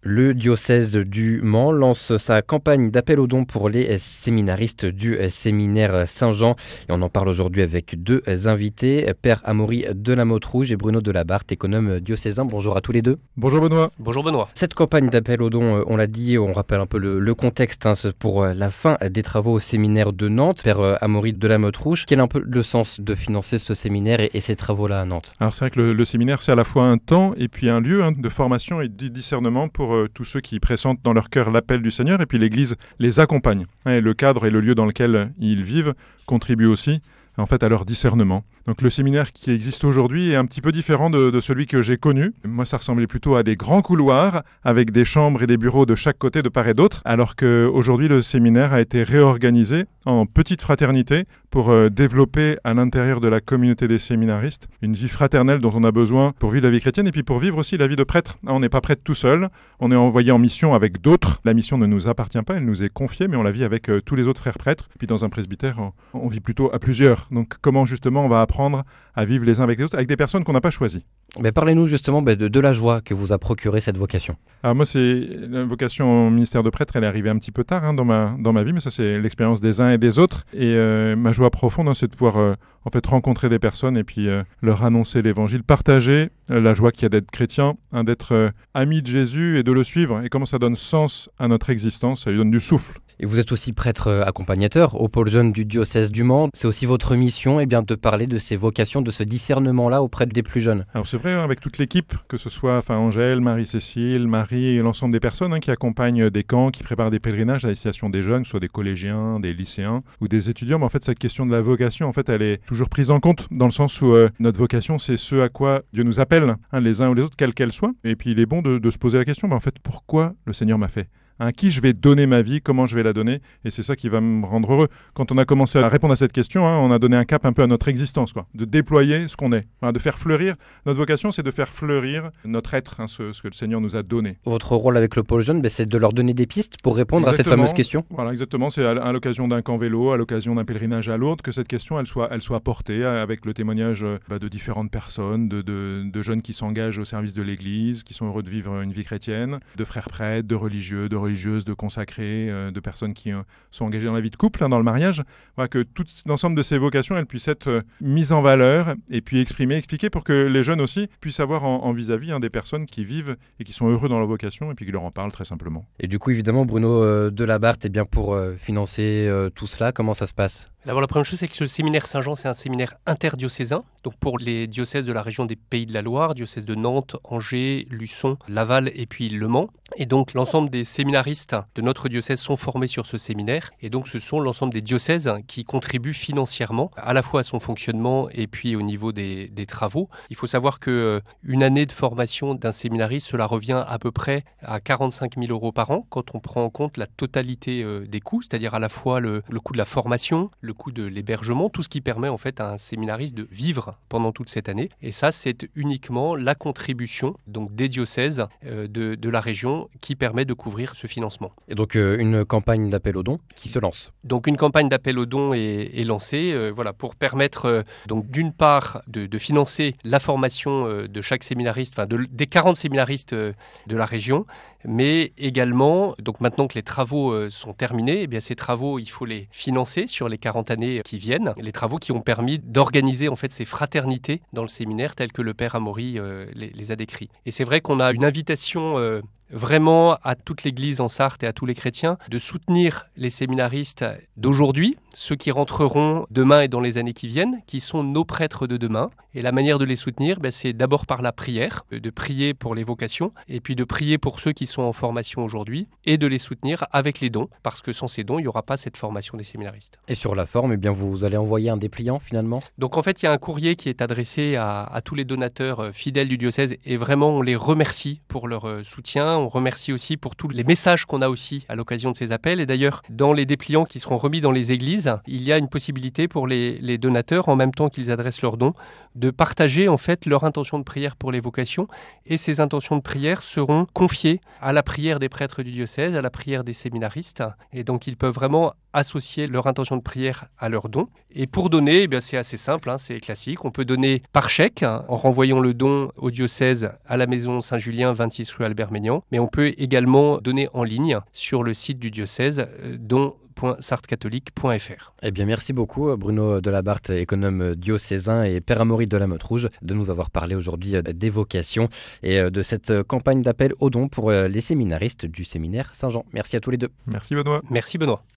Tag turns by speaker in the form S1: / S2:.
S1: Le diocèse du Mans lance sa campagne d'appel aux dons pour les séminaristes du séminaire Saint-Jean. Et on en parle aujourd'hui avec deux invités, Père Amaury de la Motte-Rouge et Bruno Delabarthe, économe diocésain. Bonjour à tous les deux.
S2: Bonjour Benoît.
S3: Bonjour Benoît.
S1: Cette campagne d'appel aux dons, on l'a dit, on rappelle un peu le contexte c'est pour la fin des travaux au séminaire de Nantes. Père Amaury de la Motte-Rouge, quel est un peu le sens de financer ce séminaire et ces travaux-là à Nantes?
S2: Alors c'est vrai que le séminaire, c'est à la fois un temps et puis un lieu de formation et de discernement pour tous ceux qui pressentent dans leur cœur l'appel du Seigneur, et puis l'Église les accompagne. Et le cadre et le lieu dans lequel ils vivent contribuent aussi en fait à leur discernement. Donc le séminaire qui existe aujourd'hui est un petit peu différent de celui que j'ai connu. Moi, ça ressemblait plutôt à des grands couloirs avec des chambres et des bureaux de chaque côté de part et d'autre, alors qu'aujourd'hui le séminaire a été réorganisé en petites fraternités pour développer à l'intérieur de la communauté des séminaristes une vie fraternelle dont on a besoin pour vivre la vie chrétienne et puis pour vivre aussi la vie de prêtre. On n'est pas prêtre tout seul, on est envoyé en mission avec d'autres. La mission ne nous appartient pas, elle nous est confiée, mais on la vit avec tous les autres frères prêtres. Puis dans un presbytère, on vit plutôt à plusieurs. Donc comment justement on va apprendre à vivre les uns avec les autres, avec des personnes qu'on n'a pas choisies.
S1: Mais parlez-nous justement de la joie que vous a procuré cette vocation.
S2: Alors moi, c'est la vocation au ministère de prêtre, elle est arrivée un petit peu tard dans ma vie, mais ça c'est l'expérience des uns et des autres. Et ma joie profonde, c'est de pouvoir en fait rencontrer des personnes et puis leur annoncer l'évangile, partager la joie qu'il y a d'être chrétien, d'être ami de Jésus et de le suivre. Et comment ça donne sens à notre existence, ça lui donne du souffle.
S1: Et vous êtes aussi prêtre accompagnateur au pôle jeune du diocèse du Mans. C'est aussi votre mission de parler de ces vocations, de ce discernement-là auprès des plus jeunes.
S2: Alors c'est vrai, avec toute l'équipe, que ce soit Angèle, Marie-Cécile, Marie et l'ensemble des personnes qui accompagnent des camps, qui préparent des pèlerinages à la destination des jeunes, soit des collégiens, des lycéens ou des étudiants. Mais en fait, cette question de la vocation, en fait, elle est toujours prise en compte dans le sens où notre vocation, c'est ce à quoi Dieu nous appelle, les uns ou les autres, quelle qu'elle soit. Et puis il est bon de se poser la question, en fait, pourquoi le Seigneur m'a fait ? À qui je vais donner ma vie, comment je vais la donner, et c'est ça qui va me rendre heureux. Quand on a commencé à répondre à cette question, on a donné un cap un peu à notre existence, de déployer ce qu'on est, de faire fleurir. Notre vocation, c'est de faire fleurir notre être, ce que le Seigneur nous a donné.
S1: Votre rôle avec le pôle jeune, c'est de leur donner des pistes pour répondre à cette fameuse question.
S2: Voilà, exactement. C'est à l'occasion d'un camp vélo, à l'occasion d'un pèlerinage à Lourdes, que cette question, elle soit portée avec le témoignage de différentes personnes, de jeunes qui s'engagent au service de l'Église, qui sont heureux de vivre une vie chrétienne, de frères prêtres, de religieuses, de consacrés, de personnes qui sont engagées dans la vie de couple, dans le mariage, que tout l'ensemble de ces vocations, elles puissent être mises en valeur et puis exprimées, expliquées pour que les jeunes aussi puissent avoir en vis-à-vis des personnes qui vivent et qui sont heureux dans leur vocation et puis qui leur en parlent très simplement.
S1: Et du coup, évidemment, Bruno Delabarthe, pour financer tout cela, comment ça se passe ?
S3: D'abord, la première chose, c'est que le séminaire Saint-Jean, c'est un séminaire interdiocésain. Donc pour les diocèses de la région des Pays de la Loire, diocèse de Nantes, Angers, Luçon, Laval et puis Le Mans. Et donc l'ensemble des séminaristes de notre diocèse sont formés sur ce séminaire. Et donc ce sont l'ensemble des diocèses qui contribuent financièrement à la fois à son fonctionnement et puis au niveau des travaux. Il faut savoir qu'une année de formation d'un séminariste, cela revient à peu près à 45 000 € par an quand on prend en compte la totalité des coûts, c'est-à-dire à la fois le coût de la formation, le coût de l'hébergement, tout ce qui permet en fait à un séminariste de vivre pendant toute cette année. Et ça, c'est uniquement la contribution donc des diocèses de la région qui permet de couvrir ce financement.
S1: Et donc une campagne d'appel aux dons qui se lance.
S3: Donc une campagne d'appel aux dons est lancée pour permettre donc d'une part de financer la formation de chaque séminariste, des 40 séminaristes de la région, mais également, donc maintenant que les travaux sont terminés, ces travaux, il faut les financer sur les 40 années qui viennent. Les travaux qui ont permis d'organiser en fait ces fraternités dans le séminaire telles que le Père Amaury les a décrits. Et c'est vrai qu'on a une invitation vraiment à toute l'Église en Sarthe et à tous les chrétiens de soutenir les séminaristes d'aujourd'hui, ceux qui rentreront demain et dans les années qui viennent, qui sont nos prêtres de demain. Et la manière de les soutenir, c'est d'abord par la prière, de prier pour les vocations, et puis de prier pour ceux qui sont en formation aujourd'hui, et de les soutenir avec les dons, parce que sans ces dons, il n'y aura pas cette formation des séminaristes.
S1: Et sur la forme, vous allez envoyer un dépliant finalement ? Donc
S3: en fait, il y a un courrier qui est adressé à tous les donateurs fidèles du diocèse, et vraiment, on les remercie pour leur soutien. On remercie aussi pour tous les messages qu'on a aussi à l'occasion de ces appels. Et d'ailleurs, dans les dépliants qui seront remis dans les églises, il y a une possibilité pour les donateurs, en même temps qu'ils adressent leurs dons, de partager en fait leur intention de prière pour les vocations. Et ces intentions de prière seront confiées à la prière des prêtres du diocèse, à la prière des séminaristes. Et donc, ils peuvent vraiment associer leur intention de prière à leur don. Et pour donner, c'est assez simple, c'est classique. On peut donner par chèque en renvoyant le don au diocèse à la maison Saint-Julien, 26 rue Albert-Maignan. Mais on peut également donner en ligne sur le site du diocèse don.sarthe-catholique.fr.
S1: Merci beaucoup Bruno Delabarthe, économe diocésain et père Amaury de la Motte-Rouge, de nous avoir parlé aujourd'hui des vocations et de cette campagne d'appel aux dons pour les séminaristes du séminaire Saint-Jean. Merci à tous les deux.
S2: Merci Benoît.
S3: Merci Benoît.